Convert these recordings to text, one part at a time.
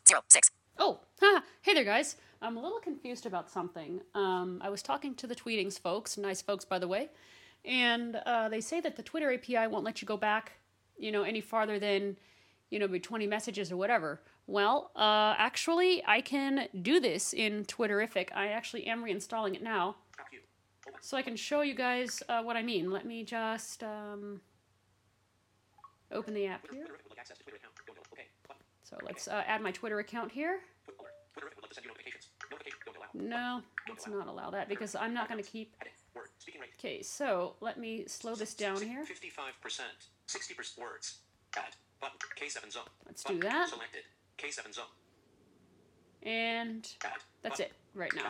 0, 6. Oh, hey there, guys. I'm a little confused about something. I was talking to the Tweetings folks, nice folks, by the way, and they say that the Twitter API won't let you go back, any farther than, maybe 20 messages or whatever. Well, actually, I can do this in Twitterrific. I actually am reinstalling it now, so I can show you guys what I mean. Let me just open the app here. So let's add my Twitter account here. No, let's not allow that because I'm not going to keep... Okay, so let me slow this down here. 55%, 60% words. Add button K7 zone. Let's do that. Selected K7 zone. And that's it right now.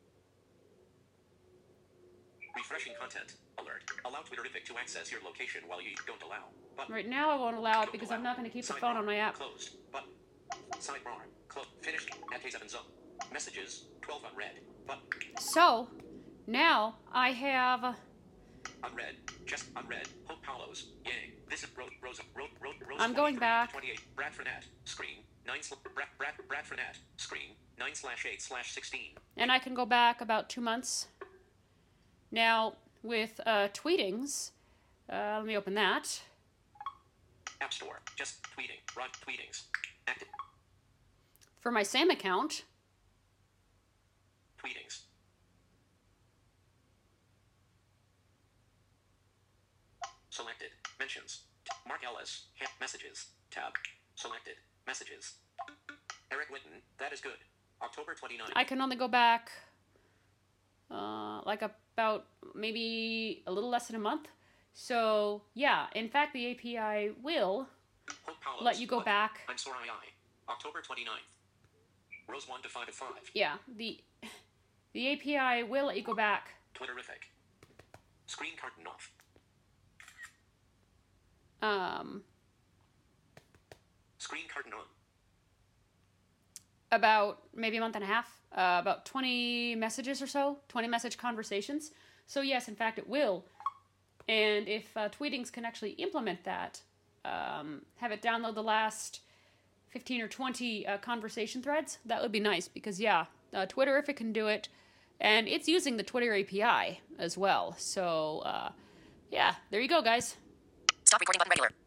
Refreshing content. Alert. Allow Twitterrific to access your location while you don't allow. Button. Right now I won't allow it because I'm not going to keep the phone on my app. Closed. Button. Sidebar. Close. Finished. At K7 zone. Messages. 12 unread. Button. So now I have unread. Just unread. Hope Paulos. Yang. This is Rose. I'm going back. 28. Brad Frenette. Screen. 9. Brad Frenette. Screen. 9/8/16. And I can go back about 2 months. Now with Tweetings, let me open that. App Store. Just tweeting. Run Tweetings. Active. For my same account. Tweetings. Selected. Mentions. Mark Ellis. Messages. Tab. Selected. Messages. Eric Whitten. That is good. October 29th. I can only go back like about maybe a little less than a month. So yeah, in fact the API will let you go back. I'm sorry, October 29th. Rose 1 to 5 to 5. Yeah, the API will let you go back. Twitterrific. Screen curtain off. Screen curtain on. About maybe a month and a half. About 20 messages or so. 20 message conversations. So yes, in fact, it will. And if Tweetings can actually implement that, have it download the last 15 or 20 conversation threads, that would be nice. Because yeah, Twitterrific can do it. And it's using the Twitter API as well. So yeah, there you go, guys. Stop recording button regular.